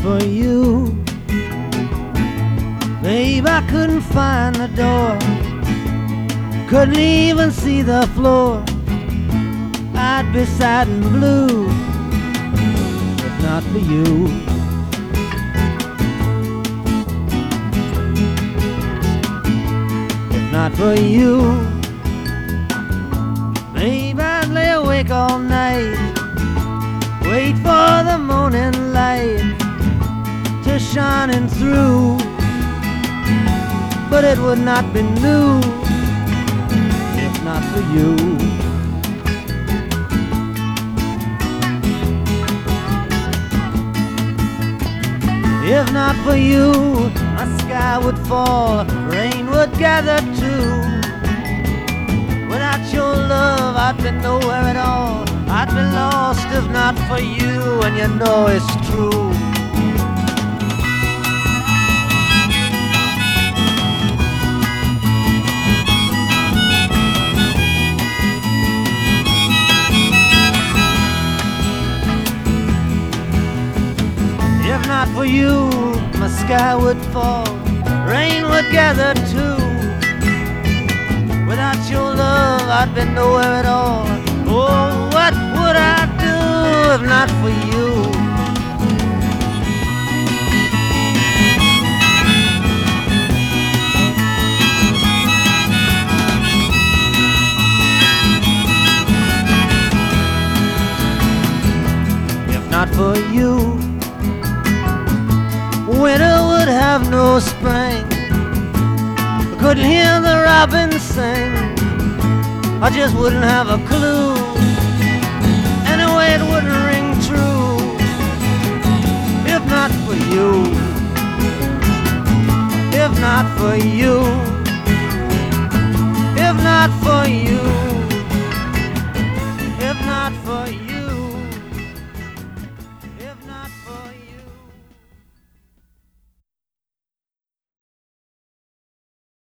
for you, babe, I couldn't find the door, couldn't even see the floor. I'd be sad and blue if not for you. If not for you, babe, I'd lay awake all night, wait for the morning light to shining through, but it would not be new if not for you. If not for you, my sky would fall, rain would gather too. Without your love, I'd be nowhere at all, I'd be lost if not for you, and you know it's true. If not for you, my sky would fall, rain would gather too. Without your love, I'd be nowhere at all. Oh, what would I do if not for you? If not for you, winter would have no spring, I couldn't hear the robins sing, I just wouldn't have a clue